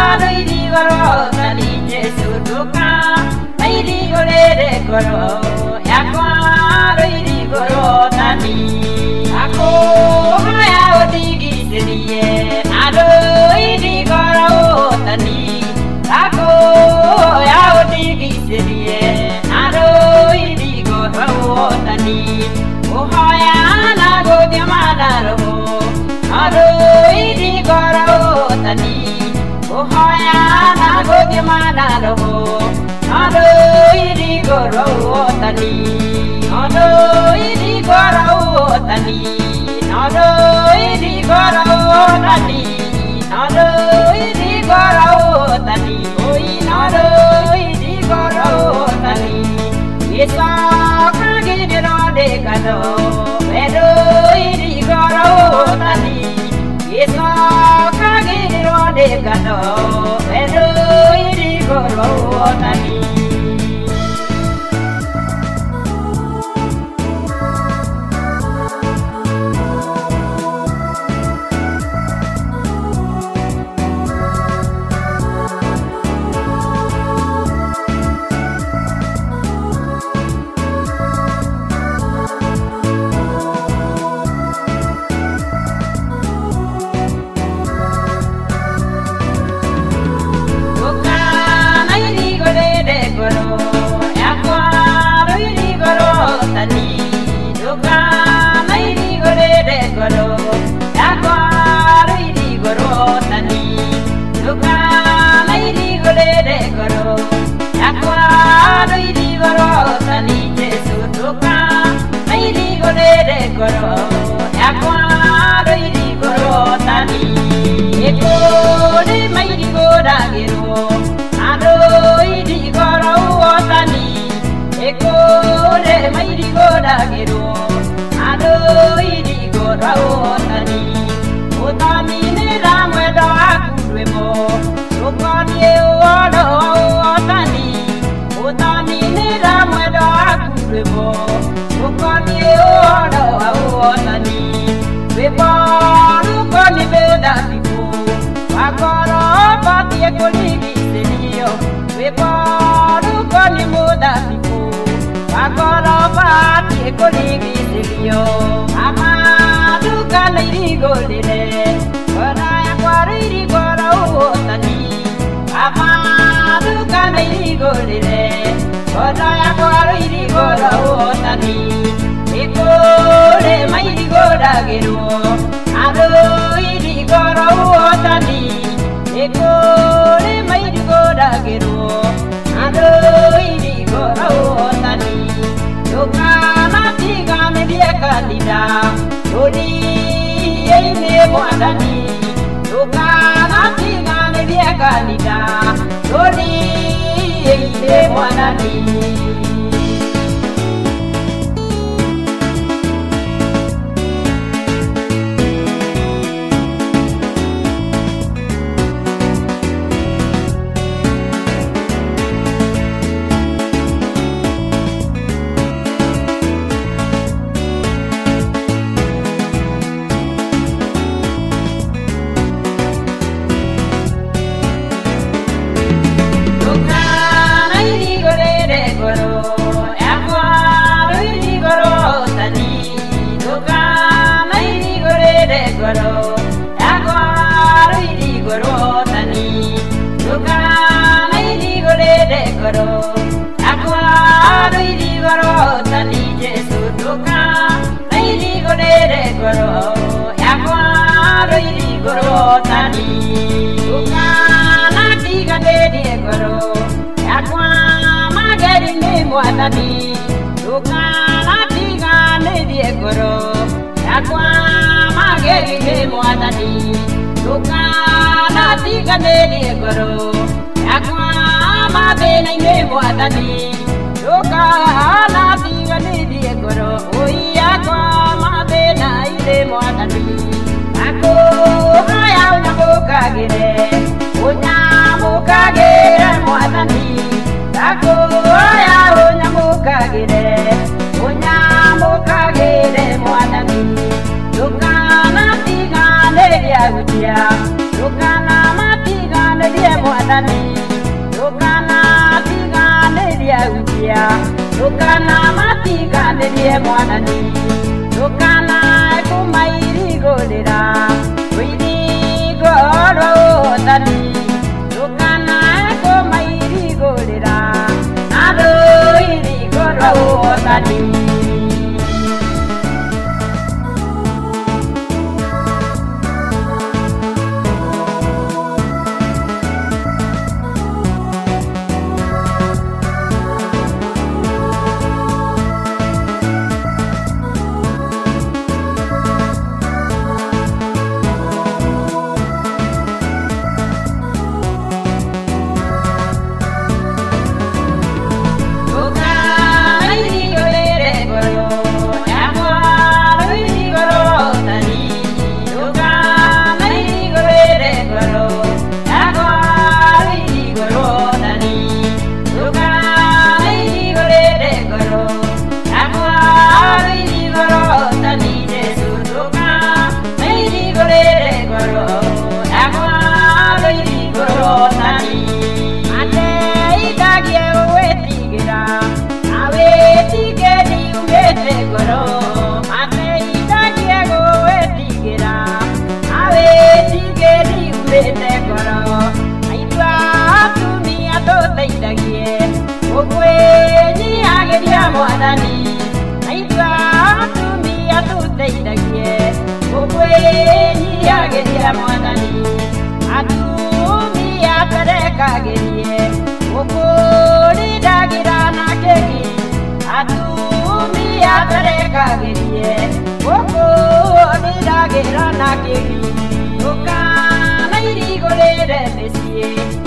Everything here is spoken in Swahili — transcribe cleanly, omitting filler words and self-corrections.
Riri goro tani Jesu duka Riri gore de goro Yakwa riri goro tani Ako haya odigi seriye Ado riri goro tani Ako ya odigi seriye Ado riri goro tani Ohaya na go diamana roho Ado riri goro tani Ohaya na go diamana roho Ado riri goro tani Ado riri goro tani Ado riri goro tani Ado riri goro tani Oi ado riri goro tani Yesa kage de de kado Edo riri goro tani Yesa kage de kado Edo riri goro tani mwathani ndũkanatigane ukia ndũkanamatigane mwathani ndũkanae kũmairigũrĩra rũirigũrwo ũthani ndũkanae kũmairigũrĩra na rũirigũrwo ũthani mwathani aitwa atumia tuteithagie ũkwĩnyihiagĩria mwathani atumia tũrekagĩrie ũkũrindagĩra na kĩgi atumia tũrekagĩrie ũkũrindagĩra na kĩgi ndũkanairigũrĩre mĩciĩ